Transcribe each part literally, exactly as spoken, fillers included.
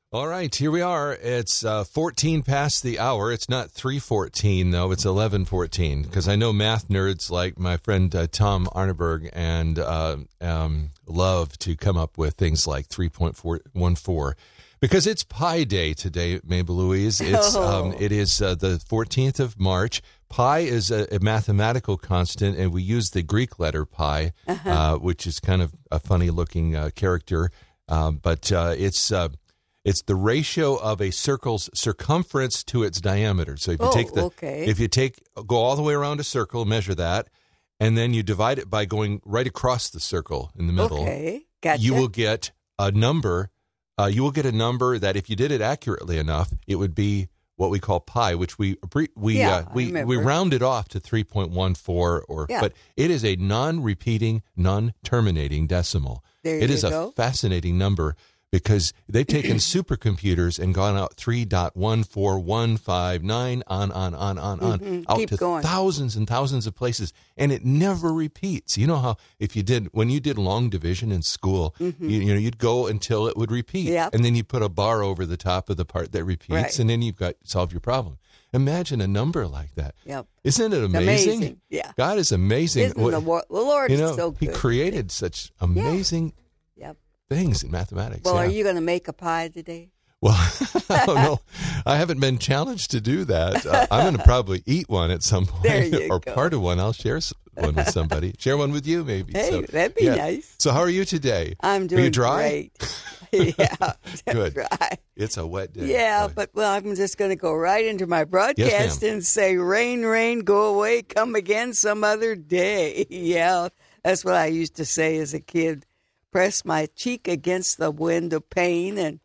All right, here we are. It's uh, fourteen past the hour. It's not three fourteen, though. It's eleven fourteen, because I know math nerds like my friend uh, Tom Arneberg and uh, um, love to come up with things like three point four one four. Because it's Pi Day today, Mabel Louise. It's oh. um, it is uh, the fourteenth of March. Pi is a, a mathematical constant, and we use the Greek letter pi, uh-huh. uh, which is kind of a funny-looking uh, character. Um, but uh, it's uh, it's the ratio of a circle's circumference to its diameter. So if you oh, take the okay. if you take go all the way around a circle, measure that, and then you divide it by going right across the circle in the middle. Okay, gotcha. You will get a number. Uh, you will get a number that, if you did it accurately enough, it would be what we call pi, which we we yeah, uh, we we round it off to three point one four, or yeah. but it is a non-repeating, non-terminating decimal. There it you is go. a fascinating number because they've taken supercomputers and gone out three point one four one five nine on on on on on mm-hmm. out Keep to going. thousands and thousands of places, and it never repeats. You know how if you did when you did long division in school, mm-hmm. you, you know you'd go until it would repeat, yep. and then you put a bar over the top of the part that repeats, right. and then you've got solve your problem. Imagine a number like that. Yep. Isn't it amazing? amazing? Yeah. God is amazing. Isn't the, the Lord you know, is so good. He created such amazing yeah. yep. things in mathematics. Well, yeah. are you going to make a pie today? Well, I don't know. I haven't been challenged to do that. Uh, I'm going to probably eat one at some point, there you or go. part of one. I'll share one with somebody. Share one with you, maybe. Hey, so, that'd be yeah. nice. So, how are you today? I'm doing are you dry? great. yeah, good. Dry. It's a wet day. Yeah, Boy. but well, I'm just going to go right into my broadcast yes, and say, "Rain, rain, go away, come again some other day." Yeah, that's what I used to say as a kid. Press my cheek against the window pane and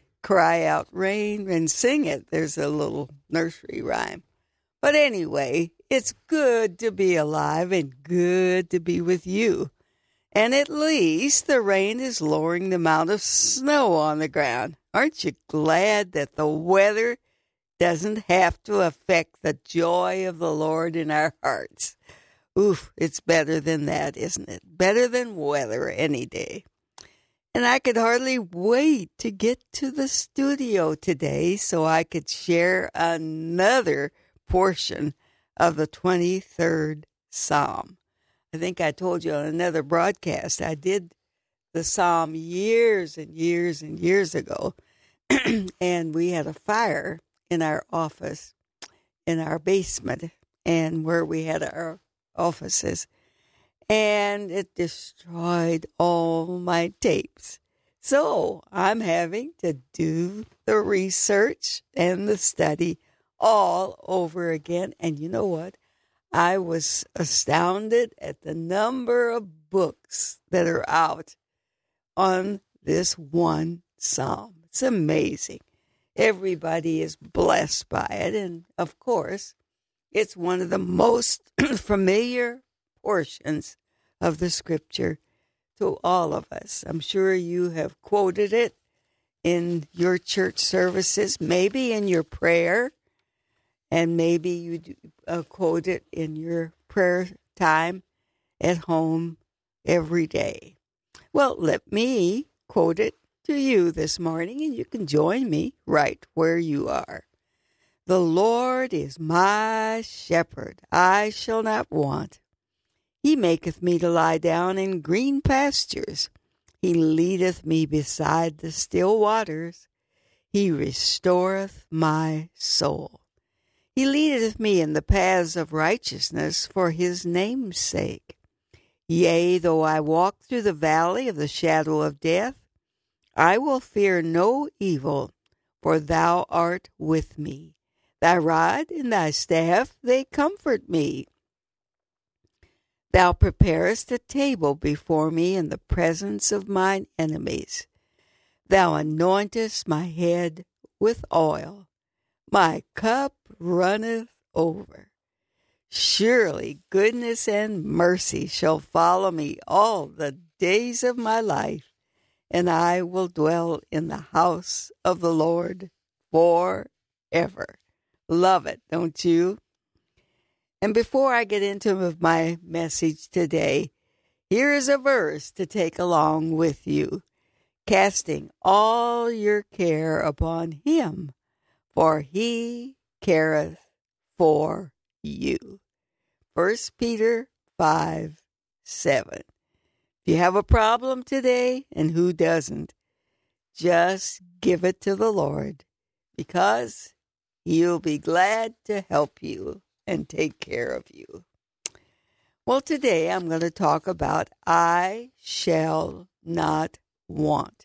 cry out, "Rain," and sing it. There's a little nursery rhyme. But anyway, it's good to be alive and good to be with you. And at least the rain is lowering the amount of snow on the ground. Aren't you glad that the weather doesn't have to affect the joy of the Lord in our hearts? Oof, it's better than that, isn't it? Better than weather any day. And I could hardly wait to get to the studio today so I could share another portion of the twenty-third Psalm. I think I told you on another broadcast, I did the Psalm years and years and years ago, and we had a fire in our office, in our basement, and where we had our offices, and it destroyed all my tapes. So I'm having to do the research and the study all over again, and you know what? I was astounded at the number of books that are out on this one psalm. It's amazing. Everybody is blessed by it. And, of course, it's one of the most familiar portions of the Scripture to all of us. I'm sure you have quoted it in your church services, maybe in your prayer, and maybe you do, uh, quote it in your prayer time at home every day. Well, let me quote it to you this morning, and you can join me right where you are. The Lord is my shepherd, I shall not want. He maketh me to lie down in green pastures. He leadeth me beside the still waters. He restoreth my soul. He leadeth me in the paths of righteousness for his name's sake. Yea, though I walk through the valley of the shadow of death, I will fear no evil, for thou art with me. Thy rod and thy staff, they comfort me. Thou preparest a table before me in the presence of mine enemies. Thou anointest my head with oil. My cup runneth over. Surely goodness and mercy shall follow me all the days of my life, and I will dwell in the house of the Lord forever. Love it, don't you? And before I get into my message today, here is a verse to take along with you. casting all your care upon him, for he careth for you. First Peter five seven. If you have a problem today, and who doesn't, just give it to the Lord, because he'll be glad to help you and take care of you. Well, today I'm going to talk about I shall not want.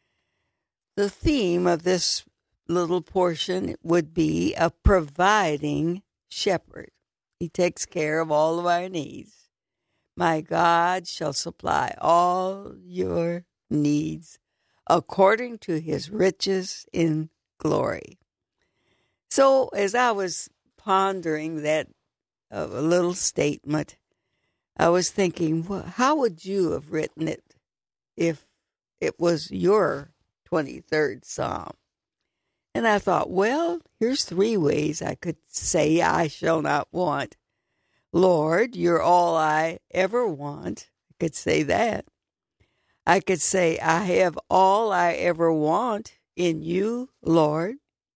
The theme of this little portion would be a providing shepherd. He takes care of all of our needs. My God shall supply all your needs according to his riches in glory. So as I was pondering that uh, little statement, I was thinking, well, how would you have written it if it was your twenty-third Psalm? And I thought, well, here's three ways I could say I shall not want. Lord, you're all I ever want. I could say that. I could say, I have all I ever want in you, Lord.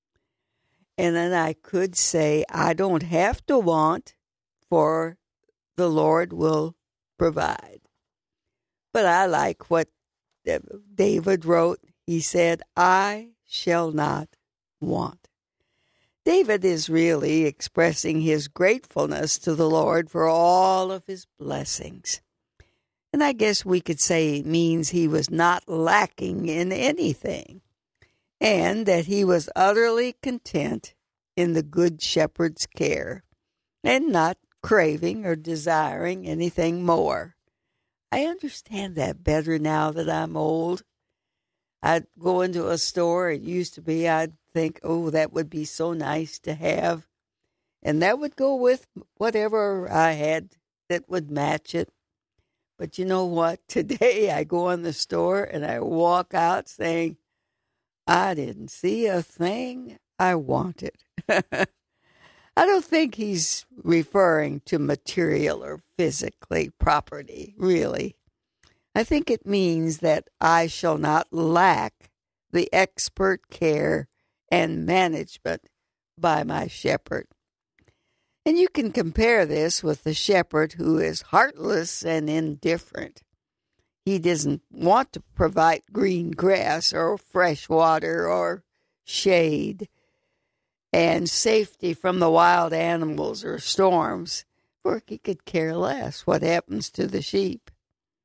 And then I could say, I don't have to want, for the Lord will provide. But I like what David wrote. He said, I shall not want. David is really expressing his gratefulness to the Lord for all of his blessings. And I guess we could say it means he was not lacking in anything, and that he was utterly content in the Good Shepherd's care, and not craving or desiring anything more. I understand that better now that I'm old. I'd go into a store, it used to be, I'd think, oh, that would be so nice to have. And that would go with whatever I had that would match it. But you know what? Today I go in the store and I walk out saying, I didn't see a thing I wanted. I don't think he's referring to material or physically property, really. I think it means that I shall not lack the expert care and management by my shepherd. And you can compare this with the shepherd who is heartless and indifferent. He doesn't want to provide green grass or fresh water or shade and safety from the wild animals or storms, for he could care less what happens to the sheep.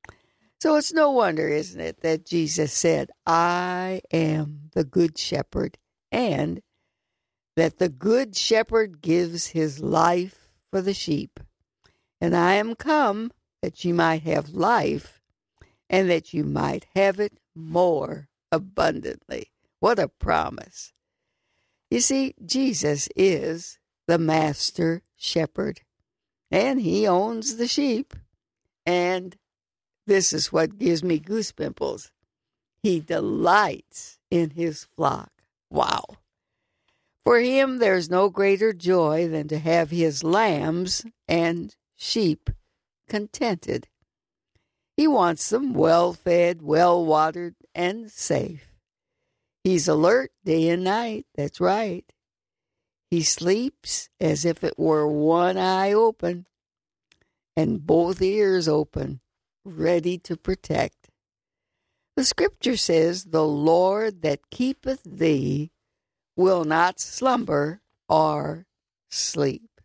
So it's no wonder, isn't it, that Jesus said, I am the good shepherd, and that the good shepherd gives his life for the sheep. And I am come that you might have life, and that you might have it more abundantly. What a promise. You see, Jesus is the master shepherd, and he owns the sheep. And this is what gives me goose pimples. He delights in his flock. Wow. For him, there's no greater joy than to have his lambs and sheep contented. He wants them well-fed, well-watered, and safe. He's alert day and night. That's right. He sleeps as if it were one eye open and both ears open, ready to protect. The scripture says, the Lord that keepeth thee will not slumber or sleep.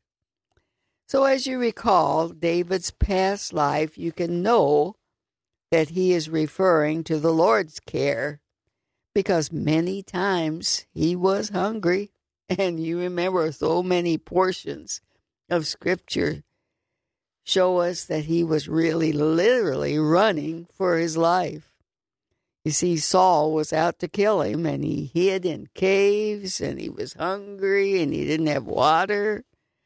So as you recall David's past life, you can know that he is referring to the Lord's care, because many times he was hungry, and you remember so many portions of scripture show us that he was really literally running for his life. You see, Saul was out to kill him, and he hid in caves, and he was hungry, and he didn't have water.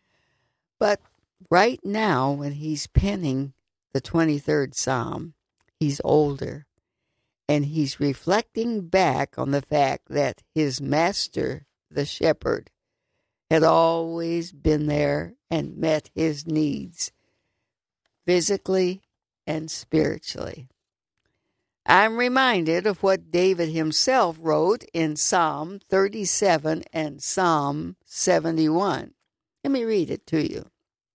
But right now, when he's penning the twenty-third Psalm, he's older, and he's reflecting back on the fact that his master, the shepherd, had always been there and met his needs, physically and spiritually. I'm reminded of what David himself wrote in Psalm thirty-seven and Psalm seventy-one. Let me read it to you.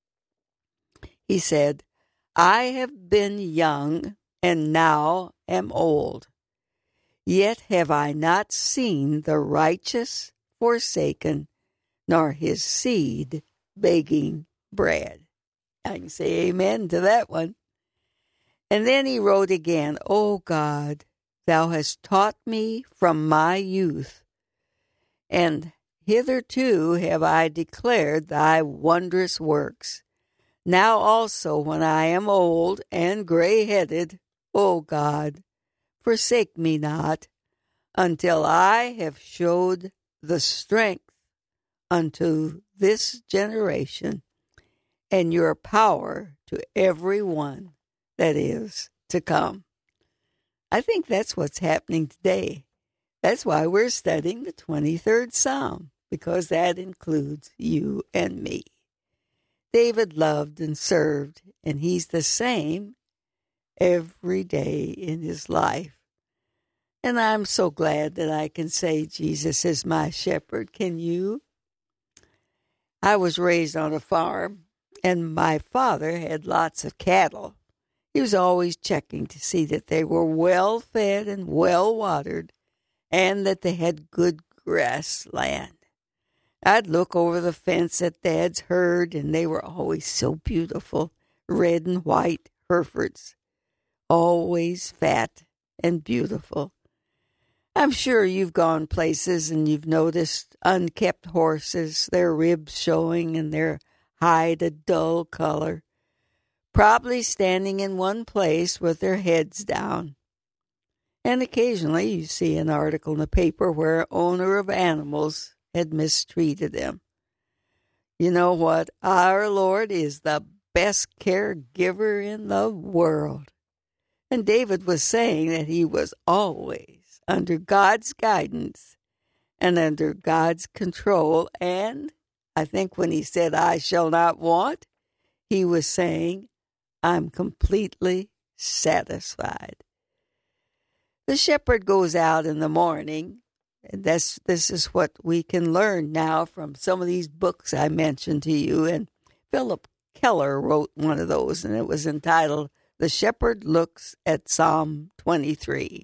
He said, I have been young and now am old, yet have I not seen the righteous forsaken, nor his seed begging bread. I can say amen to that one. And then he wrote again, O God, thou hast taught me from my youth, and hitherto have I declared thy wondrous works. Now also when I am old and gray-headed, O God, forsake me not, until I have showed the strength unto this generation, and your power to every one that is to come. I think that's what's happening today. That's why we're studying the twenty-third Psalm, because that includes you and me. David loved and served, and he's the same every day in his life. And I'm so glad that I can say Jesus is my shepherd. Can you? I was raised on a farm, and my father had lots of cattle. He was always checking to see that they were well fed and well watered, and that they had good grass land. I'd look over the fence at Dad's herd, and they were always so beautiful, red and white Herefords, always fat and beautiful. I'm sure you've gone places and you've noticed unkept horses, their ribs showing and their hide a dull color, probably standing in one place with their heads down. And occasionally you see an article in the paper where an owner of animals had mistreated them. You know what? Our Lord is the best caregiver in the world. And David was saying that he was always under God's guidance and under God's control. And I think when he said, I shall not want, he was saying, I'm completely satisfied. The shepherd goes out in the morning. And this, this is what we can learn now from some of these books I mentioned to you. And Philip Keller wrote one of those, and it was entitled, The Shepherd Looks at Psalm twenty-three.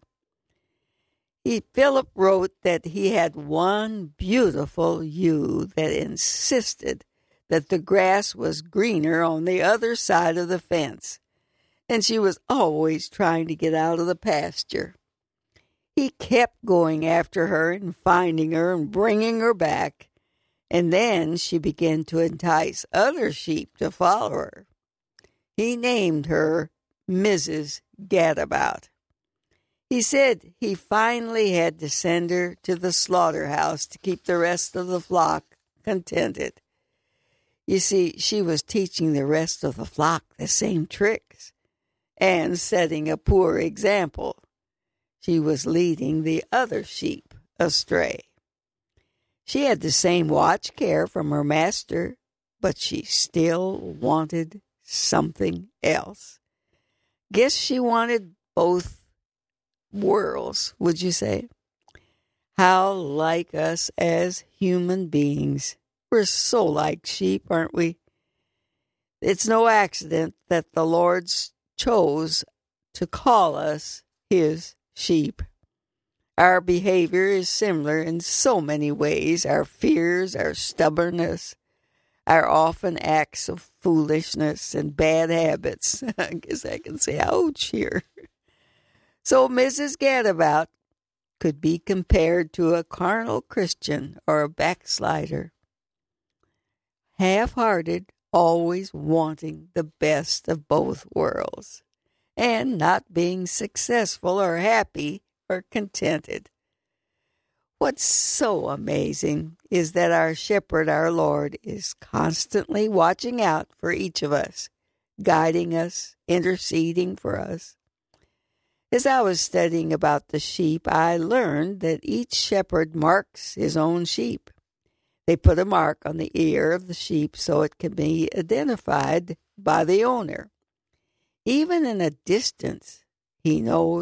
He, Philip wrote that he had one beautiful ewe that insisted that the grass was greener on the other side of the fence, and she was always trying to get out of the pasture. He kept going after her and finding her and bringing her back, and then she began to entice other sheep to follow her. He named her Missus Gadabout. He said he finally had to send her to the slaughterhouse to keep the rest of the flock contented. You see, she was teaching the rest of the flock the same tricks and setting a poor example. She was leading the other sheep astray. She had the same watch care from her master, but she still wanted something else. Guess she wanted both worlds, would you say? How like us as human beings. We're so like sheep, aren't we? It's no accident that the Lord chose to call us his sheep. Our behavior is similar in so many ways. Our fears, our stubbornness, our often acts of foolishness and bad habits. I guess I can say ouch here. So Missus Gadabout could be compared to a carnal Christian or a backslider. Half-hearted, always wanting the best of both worlds, and not being successful or happy or contented. What's so amazing is that our shepherd, our Lord, is constantly watching out for each of us, guiding us, interceding for us. As I was studying about the sheep, I learned that each shepherd marks his own sheep. They put a mark on the ear of the sheep so it can be identified by the owner. Even in a distance, he knows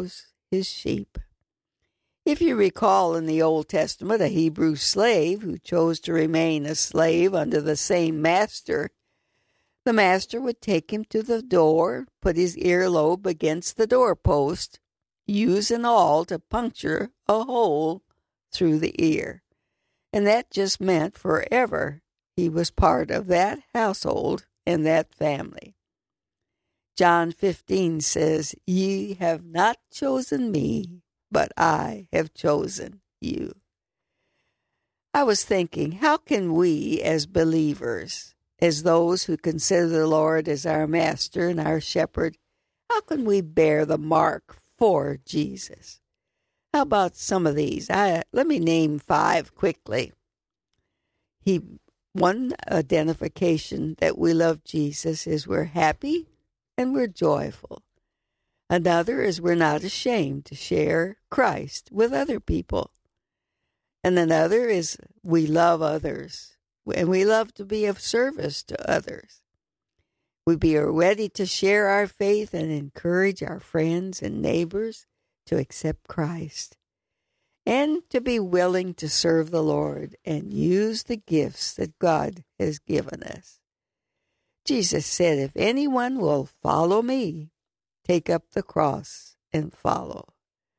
his sheep. If you recall in the Old Testament, a Hebrew slave who chose to remain a slave under the same master, the master would take him to the door, put his earlobe against the doorpost, use an awl to puncture a hole through the ear. And that just meant forever he was part of that household and that family. John fifteen says, "Ye have not chosen me, but I have chosen you." I was thinking, how can we as believers, as those who consider the Lord as our master and our shepherd, how can we bear the mark for Jesus? How about some of these? I, let me name five quickly. He, one identification that we love Jesus is we're happy and we're joyful. Another is we're not ashamed to share Christ with other people. And another is we love others, and we love to be of service to others. We be ready to share our faith and encourage our friends and neighbors to accept Christ, and to be willing to serve the Lord and use the gifts that God has given us. Jesus said, "If anyone will follow me, take up the cross and follow."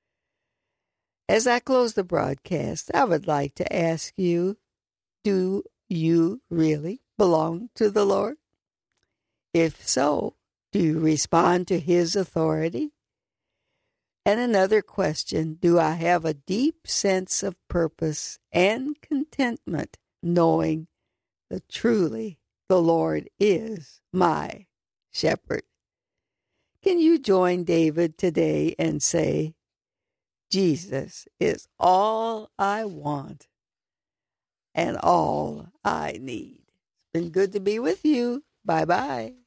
As I close the broadcast, I would like to ask you, do you really belong to the Lord? If so, do you respond to His authority? And another question, do I have a deep sense of purpose and contentment knowing that truly the Lord is my shepherd? Can you join David today and say, Jesus is all I want and all I need? It's been good to be with you. Bye-bye.